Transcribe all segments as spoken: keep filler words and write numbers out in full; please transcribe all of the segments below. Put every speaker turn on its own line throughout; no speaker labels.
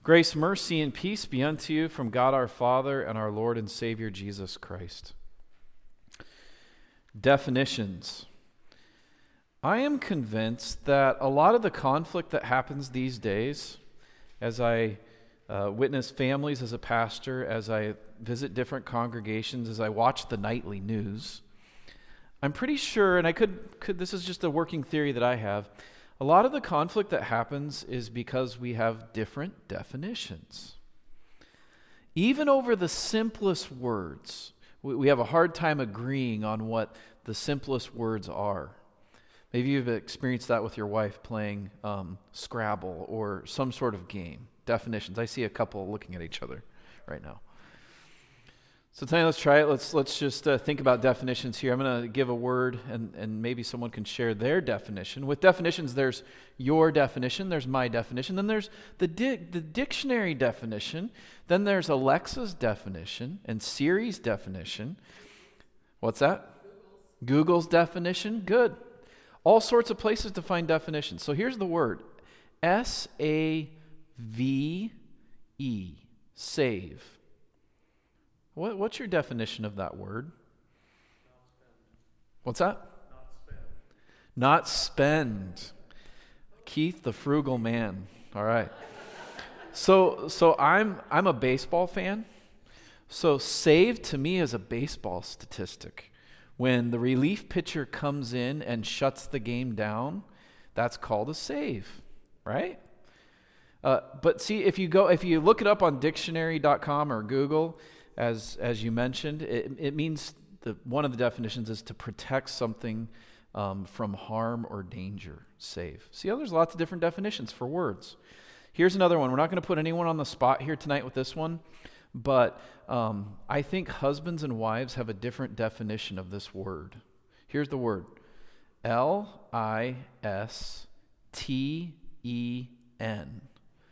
Grace, mercy, and peace be unto you from God our Father and our Lord and Savior Jesus Christ. Definitions. I am convinced that a lot of the conflict that happens these days, as I uh, witness families as a pastor, as I visit different congregations, as I watch the nightly news, I'm pretty sure, and I could, could this is just a working theory that I have, a lot of the conflict that happens is because we have different definitions. Even over the simplest words, we, we have a hard time agreeing on what the simplest words are. Maybe you've experienced that with your wife playing um, Scrabble or some sort of game. Definitions. I see a couple looking at each other right now. So tonight, let's try it. Let's let's just uh, think about definitions here. I'm going to give a word, and, and maybe someone can share their definition. With definitions, there's your definition, there's my definition, then there's the di- the dictionary definition, then there's Alexa's definition, and Siri's definition. What's that? Google's, Google's definition. Good. All sorts of places to find definitions. So here's the word. S A V E. Save. What, what's your definition of that word? What's that?
Not spend.
Not spend. Keith, the frugal man. All right. So, so I'm I'm a baseball fan. So save to me is a baseball statistic. When the relief pitcher comes in and shuts the game down, that's called a save, right? Uh, but see, if you go, if you look it up on dictionary dot com or Google, as as you mentioned, it, it means the one of the definitions is to protect something um, from harm or danger. Save. See how there's lots of different definitions for words. Here's another one. We're not going to put anyone on the spot here tonight with this one, but um, I think husbands and wives have a different definition of this word. Here's the word. L I S T E N.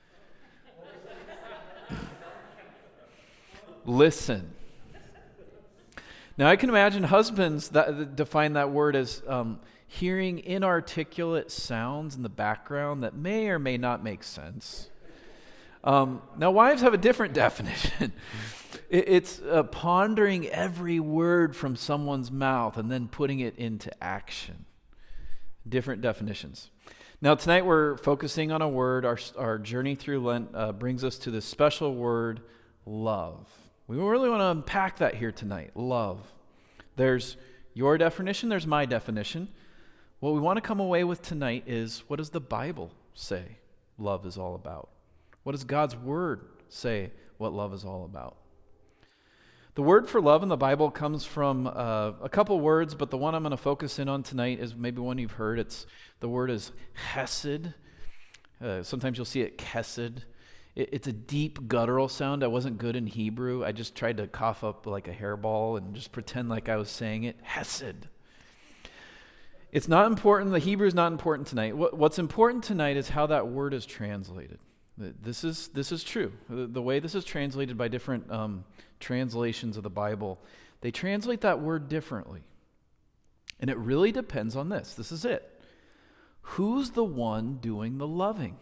Listen. Now, I can imagine husbands that, that define that word as um, hearing inarticulate sounds in the background that may or may not make sense. Um, now, wives have a different definition. it, it's uh, pondering every word from someone's mouth and then putting it into action. Different definitions. Now, tonight we're focusing on a word. Our, our journey through Lent uh, brings us to this special word, love. We really want to unpack that here tonight, love. There's your definition, there's my definition. What we want to come away with tonight is, what does the Bible say love is all about? What does God's Word say what love is all about? The word for love in the Bible comes from uh, a couple words, but the one I'm going to focus in on tonight is maybe one you've heard. It's the word is chesed. Uh, sometimes you'll see it kesed. It's a deep guttural sound. I wasn't good in Hebrew. I just tried to cough up like a hairball and just pretend like I was saying it. Hesed. It's not important. The Hebrew is not important tonight. What's important tonight is how that word is translated. This is this is true. The, the way this is translated by different um, translations of the Bible, they translate that word differently. And it really depends on this. This is it. Who's the one doing the loving?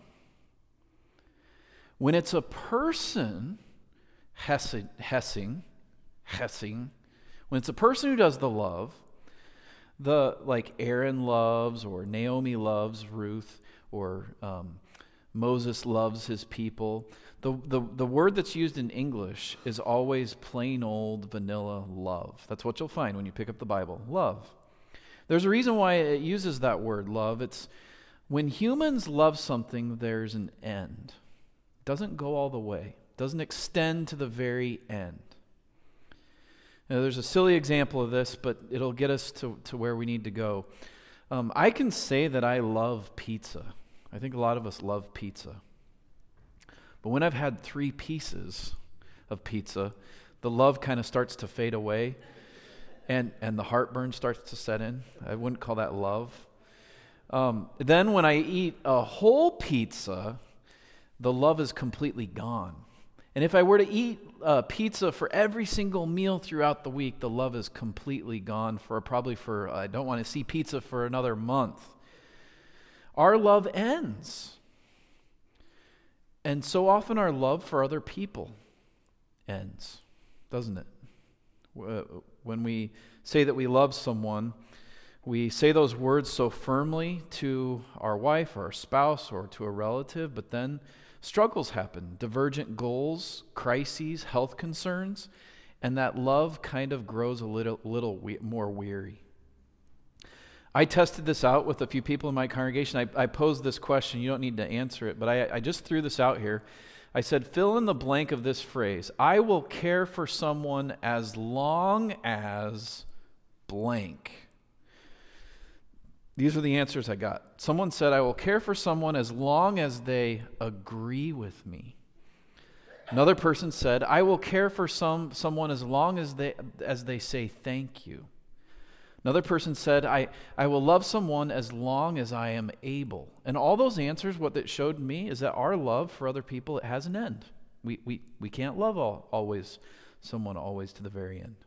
When it's a person, hessing, hessing, hessing, when it's a person who does the love, the like Aaron loves, or Naomi loves Ruth, or um, Moses loves his people, the, the, the word that's used in English is always plain old vanilla love. That's what you'll find when you pick up the Bible, love. There's a reason why it uses that word, love. It's when humans love something, there's an end. Doesn't go all the way, doesn't extend to the very end. Now, there's a silly example of this, but it'll get us to, to where we need to go. Um, I can say that I love pizza. I think a lot of us love pizza. But when I've had three pieces of pizza, the love kind of starts to fade away, and, and the heartburn starts to set in. I wouldn't call that love. Um, then when I eat a whole pizza, the love is completely gone. And if I were to eat uh, pizza for every single meal throughout the week, the love is completely gone for probably for, I don't want to see pizza for another month. Our love ends. And so often our love for other people ends, doesn't it? When we say that we love someone, we say those words so firmly to our wife or our spouse or to a relative, but then struggles happen, divergent goals, crises, health concerns, and that love kind of grows a little, little we- more weary. I tested this out with a few people in my congregation. I, I posed this question. You don't need to answer it, but I, I just threw this out here. I said, fill in the blank of this phrase. I will care for someone as long as blank. These are the answers I got. Someone said, I will care for someone as long as they agree with me. Another person said, I will care for some someone as long as they as they say thank you. Another person said, I, I will love someone as long as I am able. And all those answers, what that showed me is that our love for other people, it has an end. We we we can't love all, always someone always to the very end.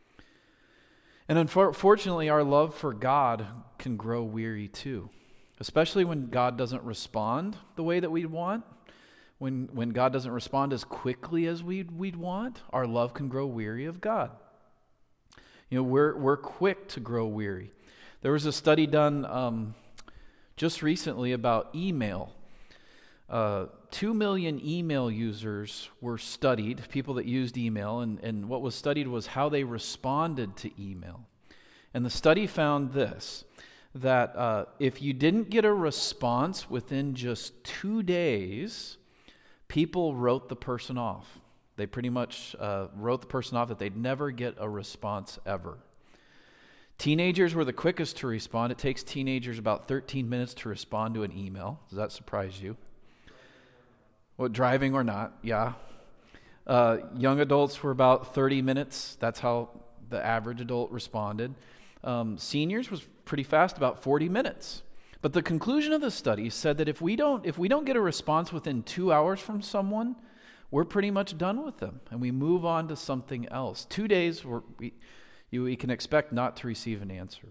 And unfortunately, our love for God can grow weary too, especially when God doesn't respond the way that we'd want. When when God doesn't respond as quickly as we'd, we'd want, our love can grow weary of God. You know, we're we're quick to grow weary. There was a study done um, just recently about email. Uh, two million email users were studied, people that used email, and, and what was studied was how they responded to email. And the study found this, that uh, if you didn't get a response within just two days, people wrote the person off. They pretty much uh, wrote the person off that they'd never get a response ever. Teenagers were the quickest to respond. It takes teenagers about thirteen minutes to respond to an email. Does that surprise you? Well, driving or not, yeah. Uh, young adults were about thirty minutes. That's how the average adult responded. Um, seniors was pretty fast, about forty minutes. But the conclusion of the study said that if we don't, if we don't get a response within two hours from someone, we're pretty much done with them, and we move on to something else. Two days, we're, we, you, we can expect not to receive an answer.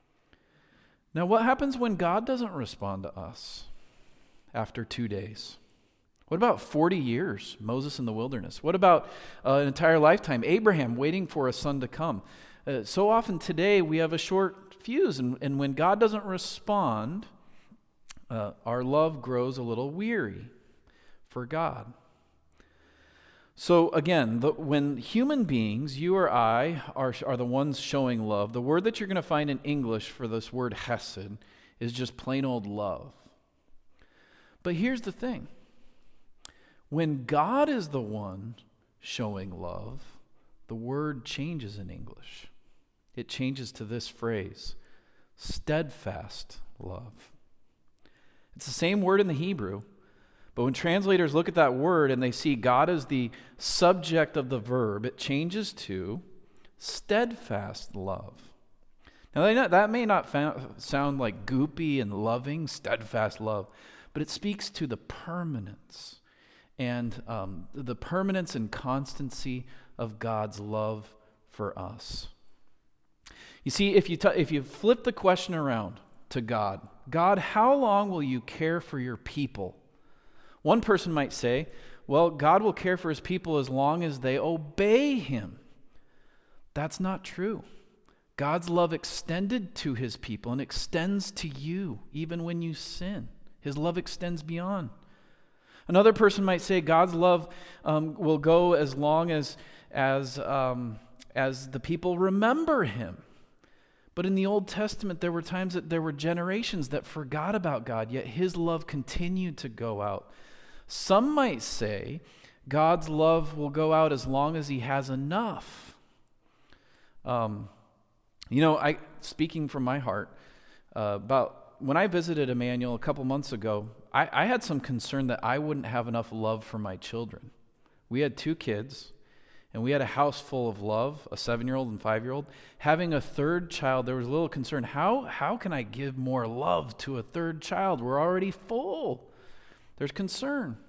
Now, what happens when God doesn't respond to us after two days? What about forty years, Moses in the wilderness? What about uh, an entire lifetime, Abraham waiting for a son to come? Uh, so often today we have a short fuse, and, and when God doesn't respond, uh, our love grows a little weary for God. So again, the, when human beings, you or I, are, are the ones showing love, the word that you're going to find in English for this word hesed is just plain old love. But here's the thing. When God is the one showing love, the word changes in English. It changes to this phrase, steadfast love. It's the same word in the Hebrew, but when translators look at that word and they see God as the subject of the verb, it changes to steadfast love. Now, that may not sound like goopy and loving, steadfast love, but it speaks to the permanence and um, the permanence and constancy of God's love for us. You see, if you t- if you flip the question around to God, God, how long will you care for your people? One person might say, well, God will care for his people as long as they obey him. That's not true. God's love extended to his people and extends to you even when you sin. His love extends beyond. Another person might say God's love um, will go as long as as um, as the people remember him. But in the Old Testament, there were times that there were generations that forgot about God, yet his love continued to go out. Some might say God's love will go out as long as he has enough. Um, you know, I speaking from my heart, uh, about when I visited Emmanuel a couple months ago, I, I had some concern that I wouldn't have enough love for my children. We had two kids, and we had a house full of love, a seven-year-old and five-year-old. Having a third child, there was a little concern. How, how can I give more love to a third child? We're already full. There's concern.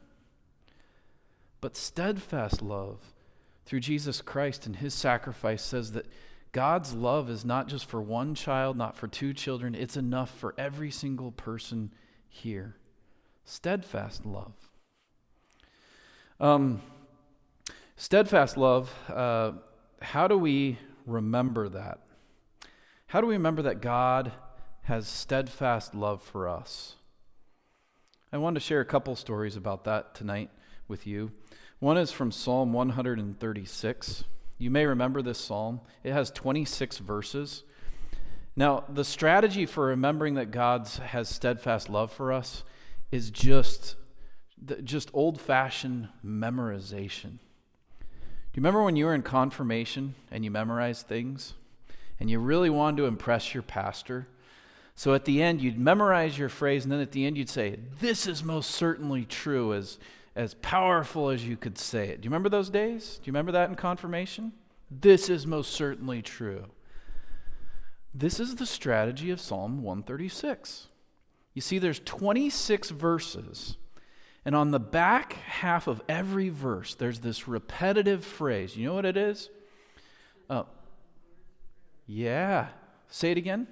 But steadfast love through Jesus Christ and his sacrifice says that God's love is not just for one child, not for two children. It's enough for every single person here. Steadfast love. Um, steadfast love, uh, how do we remember that? How do we remember that God has steadfast love for us? I wanted to share a couple stories about that tonight with you. One is from Psalm one thirty-six. You may remember this psalm. It has twenty-six verses. Now, the strategy for remembering that God has steadfast love for us is just, just old-fashioned memorization. Do you remember when you were in confirmation and you memorized things and you really wanted to impress your pastor? So at the end, you'd memorize your phrase, and then at the end you'd say, "This is most certainly true," as, as powerful as you could say it. Do you remember those days? Do you remember that in confirmation? This is most certainly true. This is the strategy of Psalm one thirty-six. You see, there's twenty-six verses, and on the back half of every verse, there's this repetitive phrase. You know what it is? Oh, yeah. Say it again.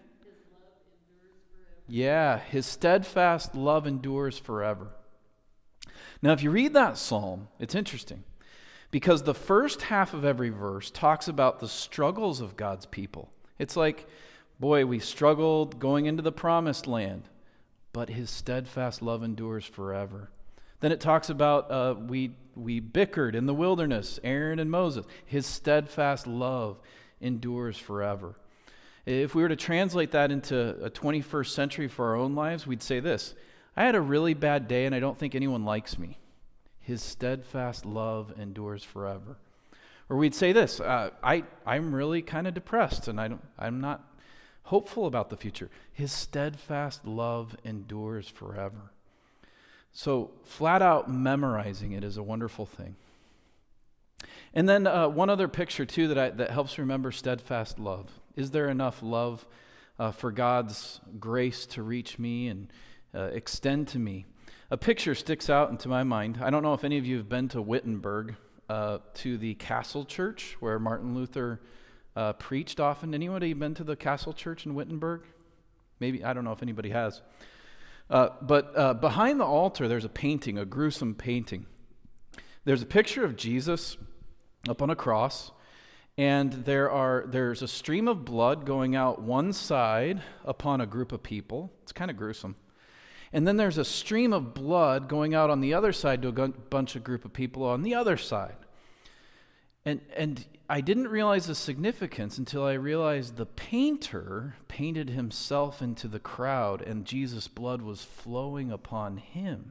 Yeah, his steadfast love endures forever. Now, if you read that psalm, it's interesting because the first half of every verse talks about the struggles of God's people. It's like, boy, we struggled going into the promised land, but his steadfast love endures forever. Then it talks about uh, we we bickered in the wilderness, Aaron and Moses. His steadfast love endures forever. If we were to translate that into a twenty-first century for our own lives, we'd say this: I had a really bad day and I don't think anyone likes me. His steadfast love endures forever. Or we'd say this: uh, I, I'm really kind of depressed and I don't, I'm not hopeful about the future. His steadfast love endures forever. So flat out memorizing it is a wonderful thing. And then uh, one other picture too that I, that helps remember steadfast love. Is there enough love uh, for God's grace to reach me and uh, extend to me? A picture sticks out into my mind. I don't know if any of you have been to Wittenberg, uh, to the Castle Church where Martin Luther uh, preached often. Anybody been to the Castle Church in Wittenberg? Maybe, I don't know if anybody has. Uh, but uh, behind the altar, there's a painting, a gruesome painting. There's a picture of Jesus up on a cross, and there are there's a stream of blood going out one side upon a group of people. It's kind of gruesome. And then there's a stream of blood going out on the other side to a gun, bunch of group of people on the other side. And and I didn't realize the significance until I realized the painter painted himself into the crowd, and Jesus' blood was flowing upon him.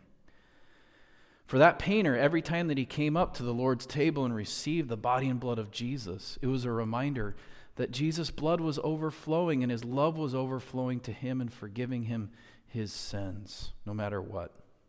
For that painter, every time that he came up to the Lord's table and received the body and blood of Jesus, it was a reminder that Jesus' blood was overflowing and his love was overflowing to him and forgiving him his sins, no matter what.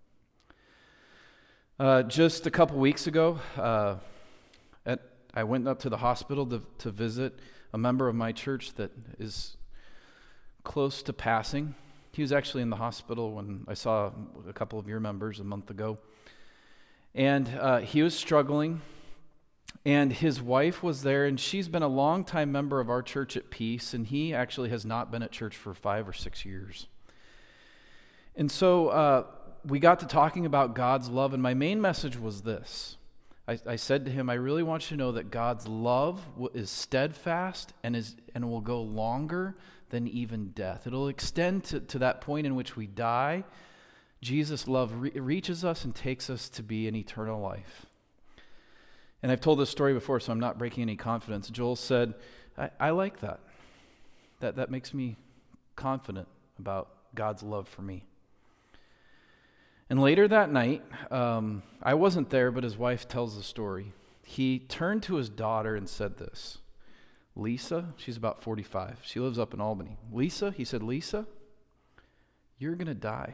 Uh, just a couple weeks ago, uh, at, I went up to the hospital to, to visit a member of my church that is close to passing. He was actually in the hospital when I saw a couple of your members a month ago. And uh, he was struggling, and his wife was there, and she's been a longtime member of our church at Peace, and he actually has not been at church for five or six years. And so uh, we got to talking about God's love, and my main message was this. I, I said to him, I really want you to know that God's love is steadfast and is and will go longer than even death. It'll extend to, to that point in which we die. Jesus' love re- reaches us and takes us to be in eternal life. And I've told this story before, so I'm not breaking any confidence. Joel said, I, I like that. That. That makes me confident about God's love for me. And later that night, um, I wasn't there, but his wife tells the story. He turned to his daughter and said this, Lisa, she's about forty-five. She lives up in Albany. Lisa, he said, Lisa, you're going to die.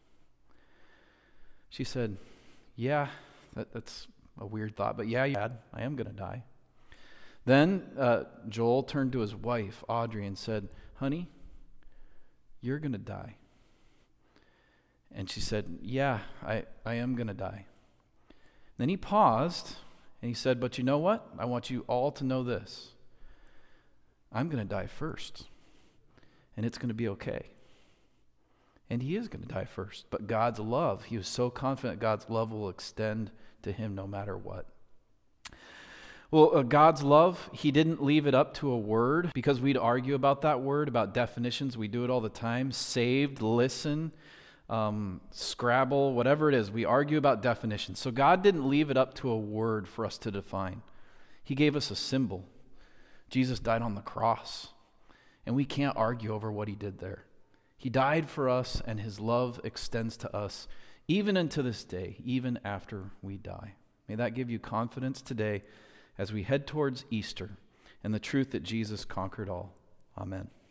She said, yeah, that, that's a weird thought, but yeah, Dad, I am going to die. Then uh, Joel turned to his wife, Audrey, and said, honey, you're going to die. And she said, yeah, I, I am going to die. Then he paused, and he said, but you know what? I want you all to know this. I'm going to die first, and it's going to be okay. And he is going to die first. But God's love, he was so confident God's love will extend to him no matter what. Well, uh, God's love, he didn't leave it up to a word because we'd argue about that word, about definitions. We do it all the time. Saved, listen, um, Scrabble, whatever it is. We argue about definitions. So God didn't leave it up to a word for us to define. He gave us a symbol. Jesus died on the cross, and we can't argue over what he did there. He died for us, and his love extends to us even unto this day, even after we die. May that give you confidence today as we head towards Easter and the truth that Jesus conquered all. Amen.